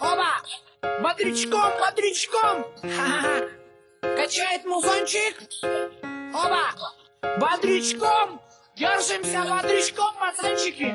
Оба! Бодрячком, бодрячком! Ха-ха-ха! Качает музончик! Оба! Бодрячком! Держимся бодрячком, пацанчики!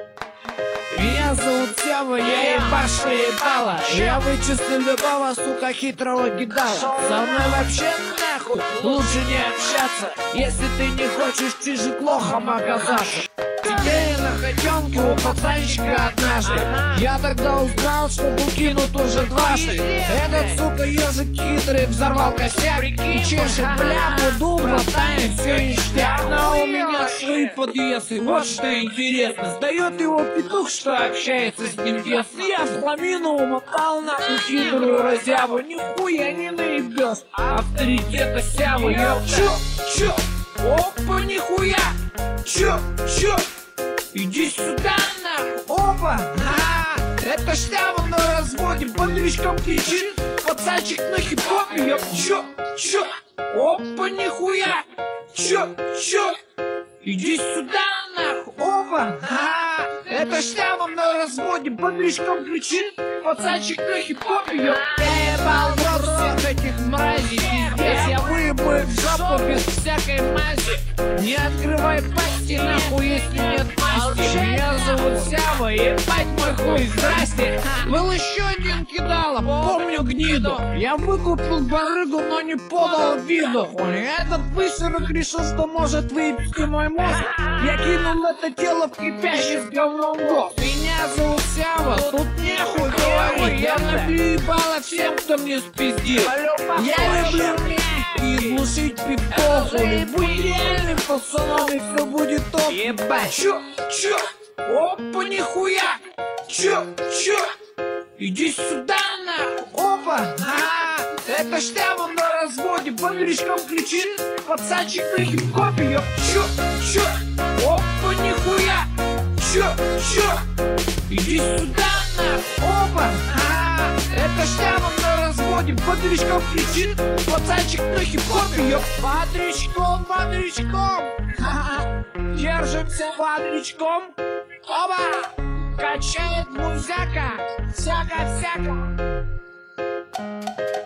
Меня зовут Сева, я ебашу ебала. Я вычислю любого, сука, хитрого гидала. Со мной вообще нахуй лучше не общаться, если ты не хочешь чужим лохом оказаться. Тебе на хотенке у пацанчика однажды. Я тогда узнал, что был кинут уже дважды. Этот, сука, ежик хитрый взорвал косяк и чешет бляху, думал, станет все ништяк. Но у меня свои подъезды, вот что интересно. Сдает его петух, что общается с ним тесно. Я в ламину умотал нахуй хитрую разяву. Нихуя не наебёс, авторитета сявы. Я чё? Опа, нихуя! Чё? Иди сюда, нахуй! Опа! Это Штява на разводе, бодрячком кричит, пацанчик на хип-хопе. Я чё? Опа, нихуя! Чё? Иди сюда, нахуй! Опа! Это Штява на разводе, бодрячком кричит, пацанчик на хип-хопе. Я ебал в рот всех этих мразей, пиздец, я выебу их в жопу без всякой мази. Не открывай пасти, нахуй, если нет масти. Меня зовут Сява, ебать мой хуй, здрасте. Был еще один кидало, помню гниду. Я выкупил барыгу, но не подал виду. Этот высерок решил, что может выебить мой мозг. Я кинул это тело в кипящий с говном год. Меня зовут Сява, тут нехуй говорить. Я набью ебало всем, кто мне спиздил. Я люблю мягкие, глушить пипоху. Будь реальным пацаном, и все будет топ. Ебать, чё? Опа, нихуя! Чё? Иди сюда, нахуй! Опа! Это Штява на разводе, бодрячком кричит, пацанчик на хип-хопе. Я чё? Опа, нихуя! Чё? Иди сюда, нахуй! Опа! Это Штява на разводе, бодрячком кричит, пацанчик на хип-хопе. Я бодрячком! Держимся бодрячком! Оба! Качает музяка! Всяко!